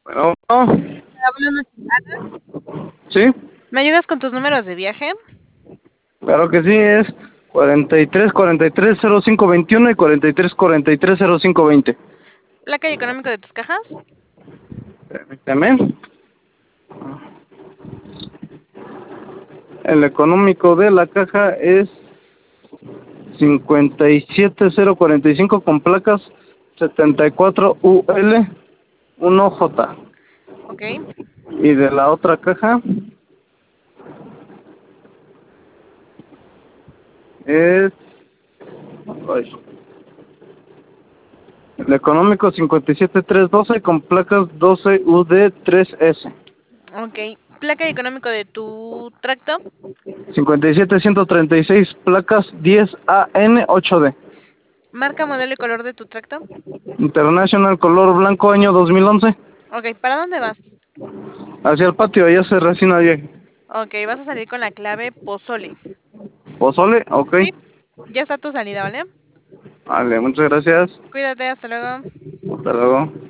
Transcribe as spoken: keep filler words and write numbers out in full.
Bueno, Hola, buenas noches. Ana, sí, ¿me ayudas con tus números de viaje? claro que sí, es cuarenta y tres, cuarenta y tres, cero cinco veintiuno y cuarenta y tres, cuarenta y tres, cero cinco veinte. ¿Placa y económico de tus cajas? Permíteme. El económico de la caja es cincuenta y siete cero cuarenta y cinco con placas setenta y cuatro U L uno J. Ok. Y de la otra caja es ay, el económico cincuenta y siete trescientos doce con placas doce U D tres S. Ok. ¿Placa y económico de tu tracto? cincuenta y siete ciento treinta y seis placas diez A N ocho D. ¿Marca, modelo y color de tu tracto? International color blanco año dos mil once. Ok. ¿Para dónde vas? Hacia el patio, allá se resina viaje. Ok. Vas a salir con la clave Pozole. Pozole, ok. Sí. Ya está tu salida, ¿vale? Vale, muchas gracias. Cuídate, hasta luego. Hasta luego.